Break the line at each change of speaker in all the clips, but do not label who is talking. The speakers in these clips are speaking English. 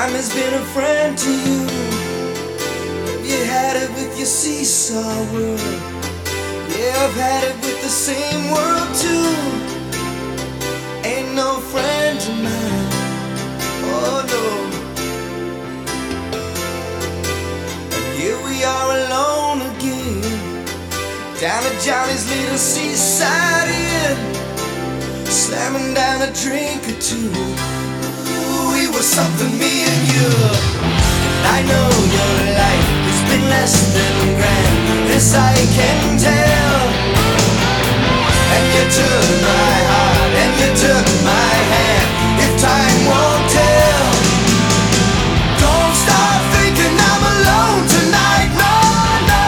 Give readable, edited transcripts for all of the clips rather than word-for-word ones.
Time has been a friend to you. You had it with your seesaw world. Yeah, I've had it with the same world too. Ain't no friend of mine, oh no. And here we are alone again, down at Johnny's little seaside inn, slamming down a drink or two. Ooh, we were something, me and you. I know your life has been less than grand, this I can tell. And you took my heart, and you took my hand, if time won't tell. Don't start thinking I'm alone tonight, no, no.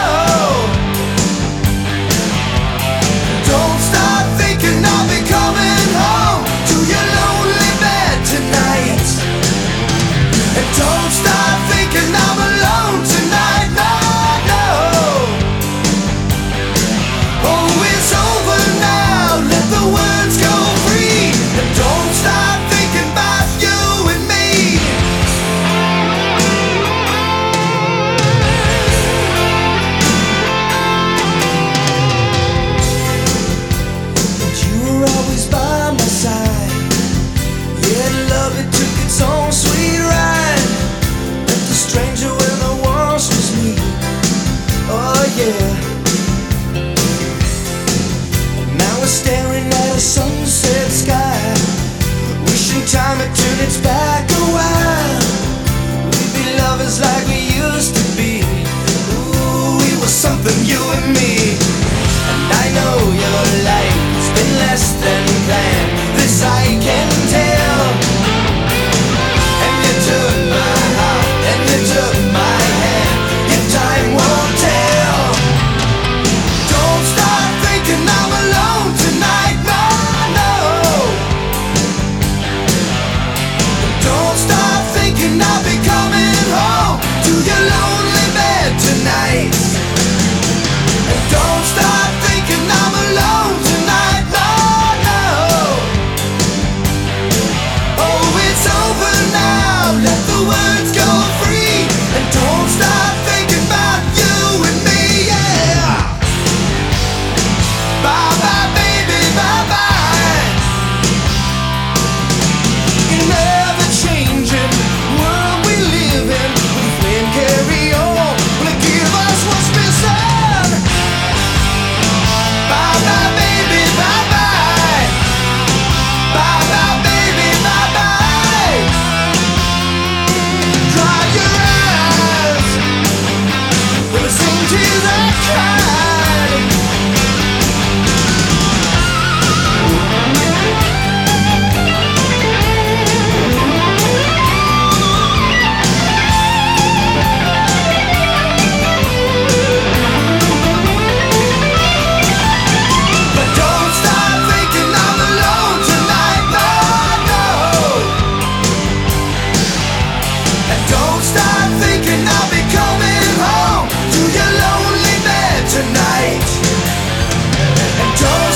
Don't start thinking I'll be coming home to your lonely bed tonight. And don't start thinking I'm alone tonight, no, no. Oh, it's over now, let the words go free. And don't start thinking about you and me. But you were always by my side. Yeah, love, it took its own sweet ride. Left a stranger when the once was me. Oh yeah. Now we're staring at a sunset sky, wishing time had turned its back a while. We'd be lovers like we used to be. Ooh, we were something, you and me. And I know your life has been less than planned, this I can tell. And you took my heart, and you took my hand, if time won't tell. Don't start thinking I'm alone tonight, no, no. Don't start thinking I'll be coming home to your lonely bed tonight. And don't start thinking I'm alone tonight, no, no. Oh, it's over now, let the words go free. And don't start thinking about you and me, yeah. Bye bye baby, bye bye. You're never changing world we live in. We'll flame carry on, will it give us what's missing? Bye bye baby, bye bye. Bye bye baby, bye bye. Dry your eyes with the same tears I cried. But don't start thinking I'm alone tonight, no, no. And don't start thinking I'll be coming home to your lonely bed tonight. And don't